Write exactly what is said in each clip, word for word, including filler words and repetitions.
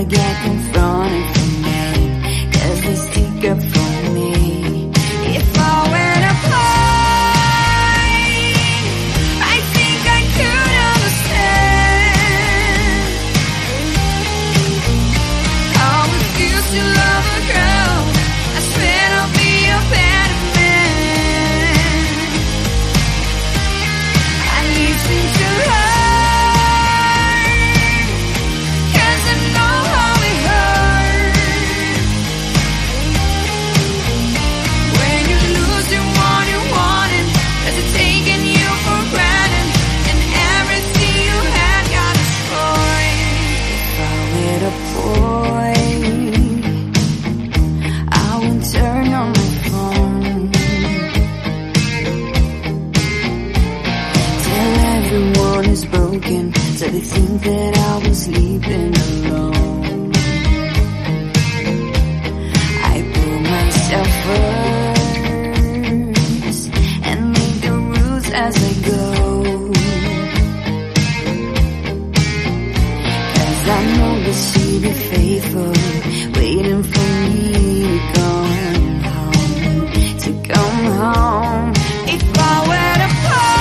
get confronted from men, 'cause they stick up for me. If I were to find, I think I could understand how it feels to love a girl. I swear I'll be a better man. I listen to her, so they think that I was sleeping alone. I put myself first and make the rules as I go, 'cause I know that she'll be faithful, waiting for me to come home, to come home. If I were to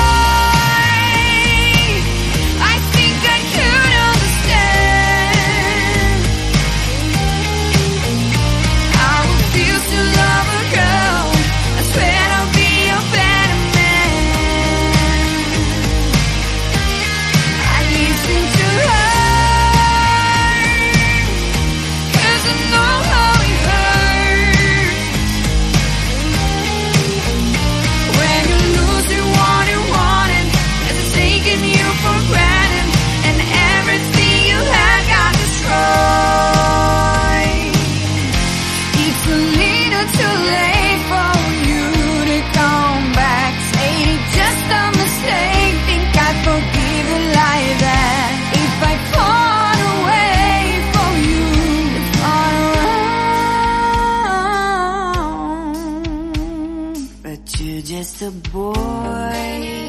just a boy,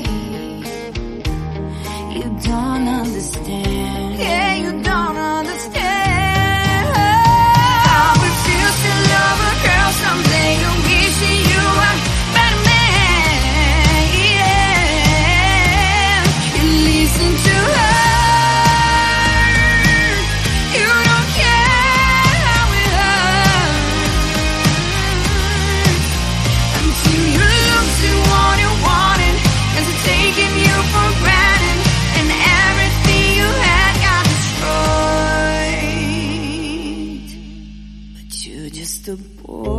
you don't understand. Yeah, you don't understand how it feels to love a girl someday. You're wishing you were a better man. Yeah, you listen to her, you don't care how it hurts until you what you wanted, 'cause it's taking you for granted, and everything you had got destroyed. But you're just a boy.